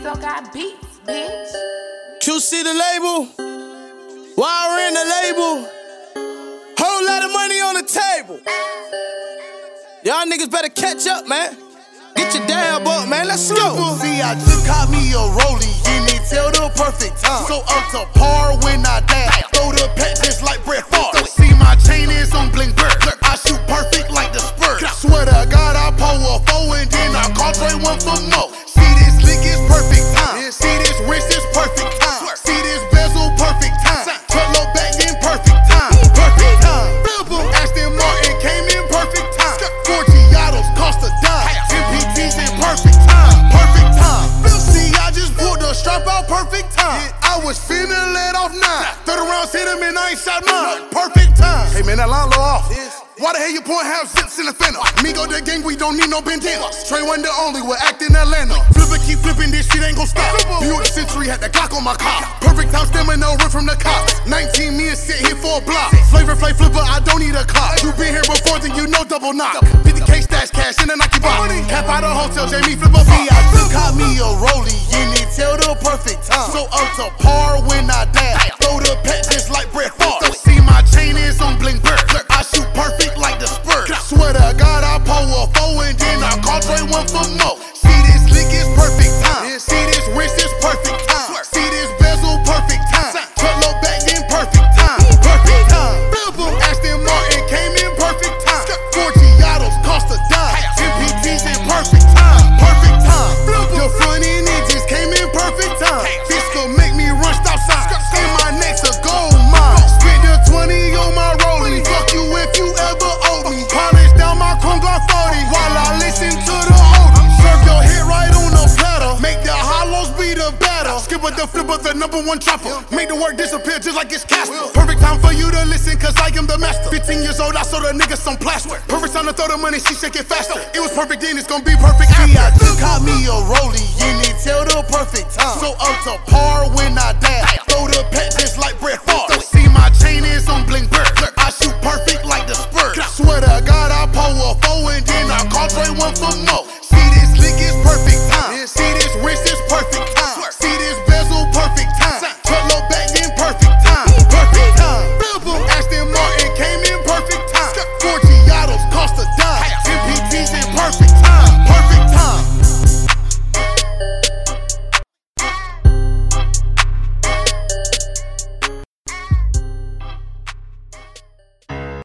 still got beats, bitch. QC the label, Wire in the label, whole lot of money on the table. Y'all niggas better catch up, man. Get your dab up, man, let's go. See, I just caught me a rollie, and it tell the perfect time. So up to par when I dab, throw the pet just like Brett Favre. See, my chain is on bling bird, I shoot perfect like the Spurs. Swear to God, I pull a four and then I call Trey one for more. See, this lick is perfect time. See, this wrist is perfect time. See, this bezel perfect time. Truckload back in perfect time. Perfect time. Aston Martin came in perfect time. 4 Giottos cost a dime. 10 PTs in perfect time. Perfect time. See, I just pulled the strap out perfect time. I was finna let off 9. 30 rounds hit him and I ain't shot mine. Perfect time. Hey man, that line low off. Why the hell you pouring half zips in the fender? Me go the gang, we don't need no bandanas. Trey one the only, we're acting Atlanta. Flipper keep flipping, this shit ain't gon' stop. Buick Century had the Glock on my car. Perfect time stemming, no run from the cops. 19 me and sit here for a block. Flavor Flav flipper, I don't need a cop. You been here before, then you know double knock. 50K stash cash in a Nike box. Cap out a hotel, Jamie flip a box. See, I just caught me a rollie, and it tell the perfect time. So up to par when I dab, throw the pet just like Brett Favre. See, my chain is on bling bird, I shoot perfect like the Spurs. Swear to God, I pull a four and then I call Trey one for more. See, this lick is perfect time. See, this wrist is perfect time. See, this bezel perfect time. Truckload back in perfect time. Perfect time. Aston Martin came in perfect time. 4 Giottos cost a dime. 10 PTs in perfect time. Perfect time. The front end engines came in perfect time. This could make me run stop sign. Say my neck's a gold mine. Spent the 20 on my rollie. Fuck you if you ever owe me. Polish down my chrome got 40 while I listen to the oldies. Serve your hit right on the platter. Make the hollows be the batter. Skip with the flipper, the #1 chopper. Make the work disappear just like it's Casper. Perfect time for you to listen, cause I am the master. 15 years old, I sold a nigga some plaster. Perfect time to throw the money, she shake it faster. It was perfect then, it's gonna be perfect after. See, I just caught me a rollie, and it tell the perfect time. So up to par when I dab, throw the pet just like Brett Favre. See, my chain is on bling bird, I shoot perfect like the Spurs. Swear to God, I pull a four and then I call Trey one for more.